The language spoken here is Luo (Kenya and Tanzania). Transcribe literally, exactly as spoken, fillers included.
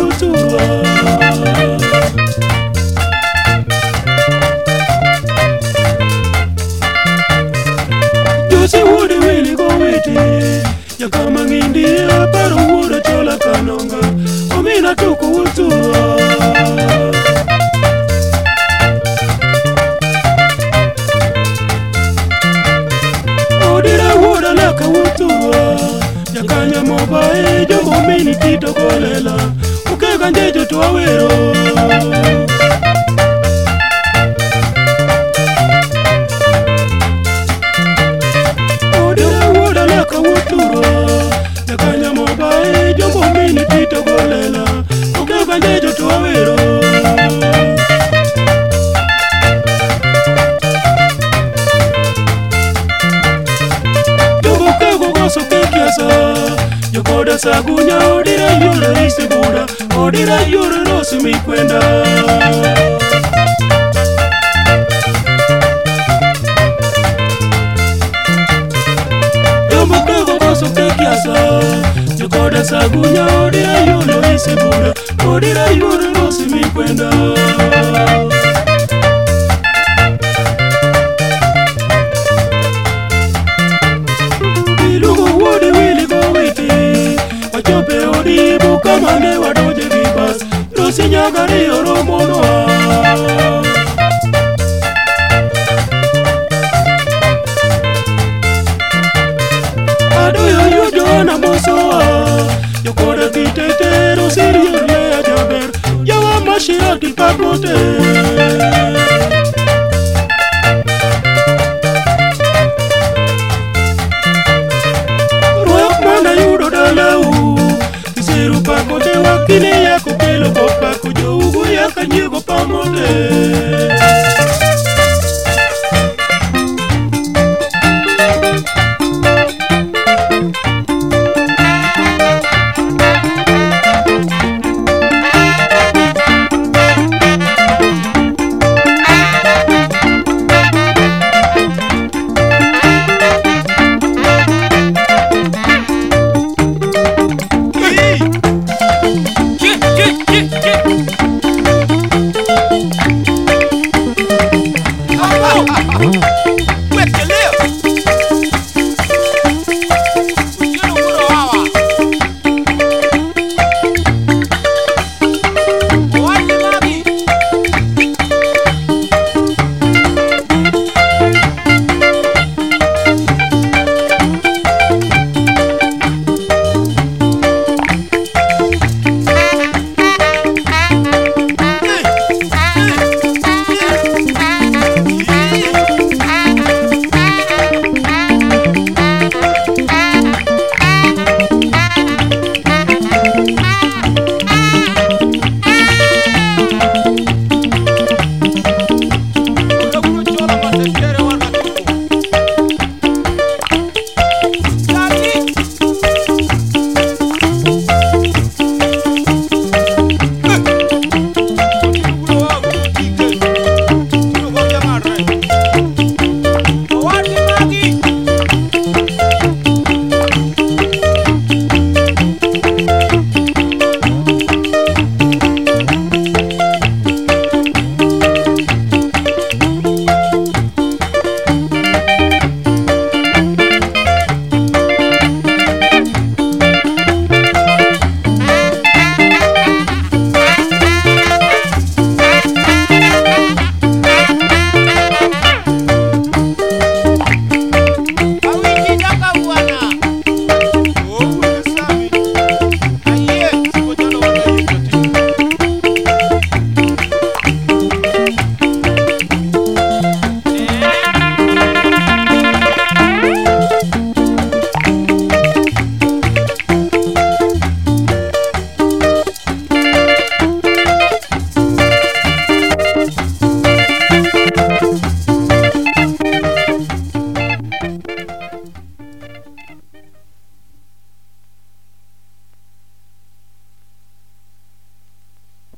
wuturwa Jose wuode wili go witi Yakama ngindi aparo wuode chola kanonga Omina tuku wuturwa Odira wuoda laka wuturwa Yakanya mobae jomo mini tito golela Ukega njejo tuwawero Odira wuoda laka wuturwa Yakanya mobae jomo mini tito golela Ukega njejo tuwawero Jomo kego goso kekiasa Yokoda sagunya odira yore isebura Odira yore rosu mikwenda Jombo kego goso kekiasa Yokoda sagunya odira yore isebura Odira yore rosu mikwenda Ilugo wuode wili go witi Wachope odibu kama ne wadoje vibas Rosi nyagari oromonwa Adoyo yujo na mosoa Yokoda kitete rosi riole ajaber Yawa mashira kipakote